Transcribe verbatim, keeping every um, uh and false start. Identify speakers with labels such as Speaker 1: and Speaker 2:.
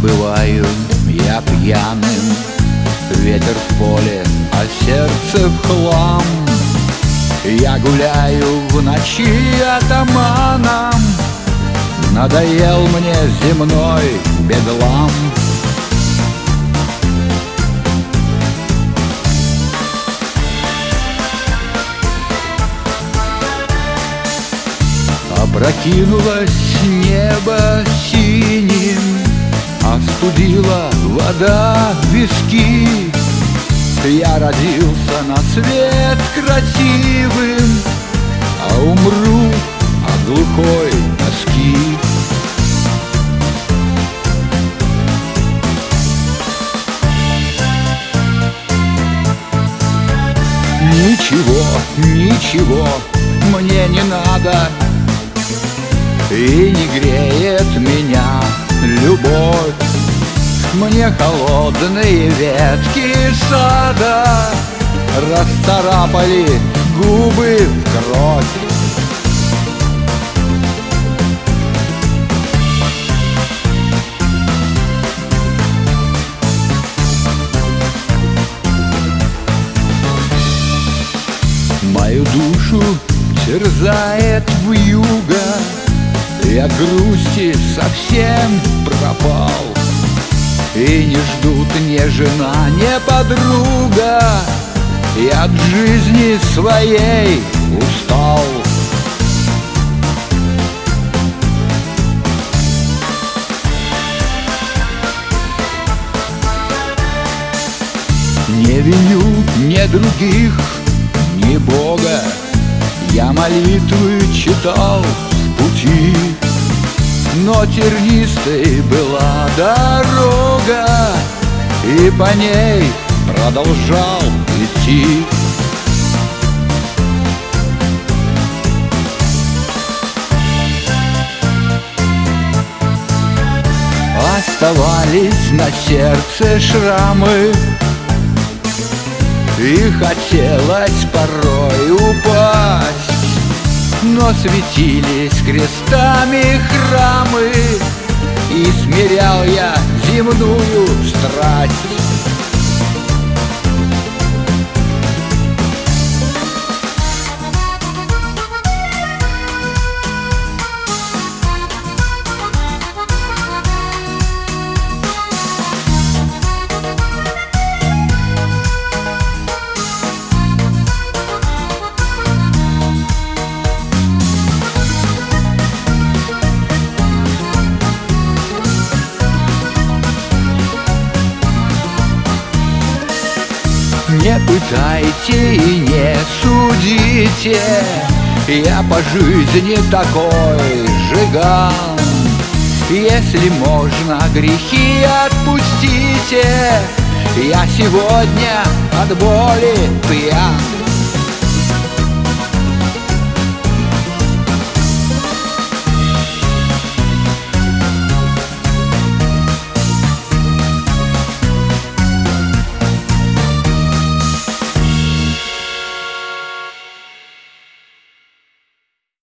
Speaker 1: Бываю я пьяным, ветер в поле, а сердце в хлам. Я гуляю в ночи атаманом, надоел мне земной бедлам. Опрокинулось небо синим, остудила вода виски. Я родился на свет красивым, а умру от глухой тоски. Ничего, ничего мне не надо, и не греет меня любовь. Мне холодные ветки сада расцарапали губы в кровь. Мою душу терзает вьюга, я от грусти совсем пропал. И не ждут ни жена, ни подруга, я от жизни своей устал. Не виню ни других, ни Бога, я молитвы читал в пути. Но тернистой была дорога, и по ней продолжал идти. Оставались на сердце шрамы, и хотелось порой упасть, но светились крестами храмы, и смирял я земную страсть. Не пытайте и не судите, я по жизни такой жиган. Если можно, грехи отпустите, я сегодня от боли пьян.